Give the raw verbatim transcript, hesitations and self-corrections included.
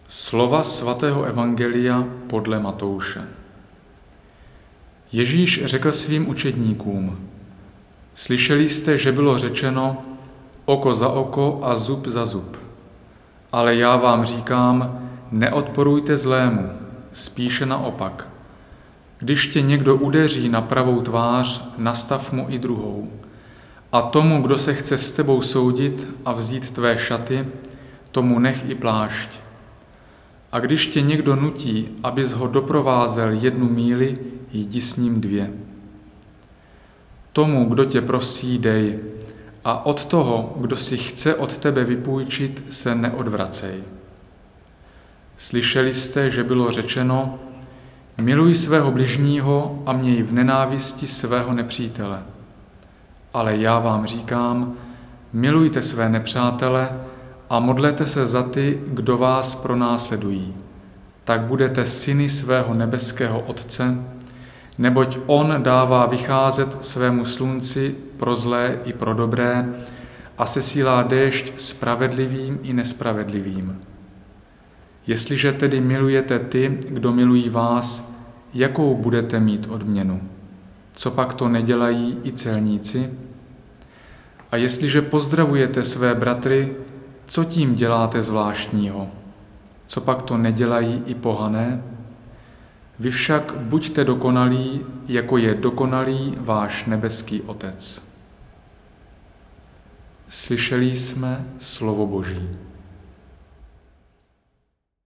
Slova svatého evangelia podle Matouše. Ježíš řekl svým učedníkům: Slyšeli jste, že bylo řečeno oko za oko a zub za zub. Ale já vám říkám, neodporujte zlému, spíše naopak. Když tě někdo udeří na pravou tvář, nastav mu i druhou. A tomu, kdo se chce s tebou soudit a vzít tvé šaty, tomu nech i plášť. A když tě někdo nutí, abys ho doprovázel jednu míli, jdi s ním dvě. Tomu, kdo tě prosí, dej, a od toho, kdo si chce od tebe vypůjčit, se neodvracej. Slyšeli jste, že bylo řečeno, miluj svého bližního a měj v nenávisti svého nepřítele. Ale já vám říkám, milujte své nepřátele a modlete se za ty, kdo vás pronásledují. Tak budete syny svého nebeského Otce, neboť on dává vycházet svému slunci pro zlé i pro dobré a sesílá déšť spravedlivým i nespravedlivým. Jestliže tedy milujete ty, kdo milují vás, jakou budete mít odměnu? Co pak to nedělají i celníci? A jestliže pozdravujete své bratry, co tím děláte zvláštního? Co pak to nedělají i pohané? Vy však buďte dokonalí, jako je dokonalý váš nebeský Otec. Slyšeli jsme slovo Boží.